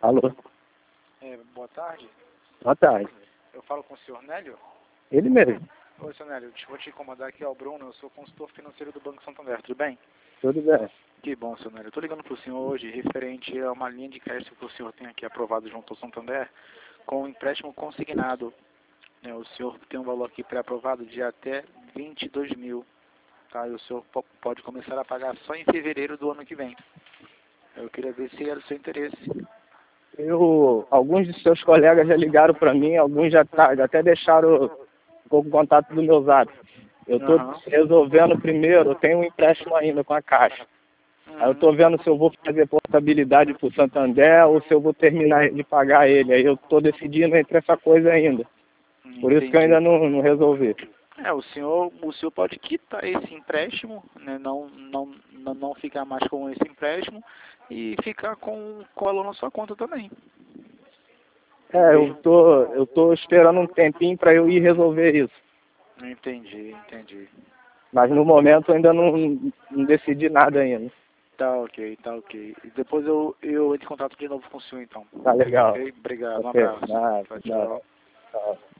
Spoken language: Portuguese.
Alô, Boa tarde. boa tarde. Eu falo com o senhor Nélio? Ele mesmo, Oi, senhor Nélio. Vou te incomodar aqui, é o Bruno. Eu sou consultor financeiro do Banco Santander. Tudo bem? tudo bem. Que bom, senhor Nélio. Eu tô ligando pro senhor hoje referente a uma linha de crédito que o senhor tem aqui aprovado junto ao Santander com um empréstimo consignado. O senhor tem um valor aqui pré-aprovado de até 22 mil. Tá? E o senhor pode começar a pagar só em fevereiro do ano que vem. Eu queria ver se era do seu interesse. Alguns de seus colegas já ligaram para mim, alguns já até deixaram o contato do meu zap. Eu estou Aham. resolvendo primeiro, eu tenho um empréstimo ainda com a Caixa. Aí eu estou vendo se eu vou fazer portabilidade para o Santander ou se eu vou terminar de pagar ele. Aí eu estou decidindo entre essa coisa ainda. Por isso que eu ainda Entendi. não resolvi. O senhor pode quitar esse empréstimo, né, não ficar mais com esse empréstimo e ficar com o valor na sua conta também. Eu tô esperando um tempinho para eu ir resolver isso. Entendi. Mas no momento eu ainda não decidi nada ainda. Tá ok. E depois eu entro em contato de novo com o senhor então. Tá legal. Ok? Obrigado, um Ok, abraço. nada, Tchau, nada. tchau. Tchau.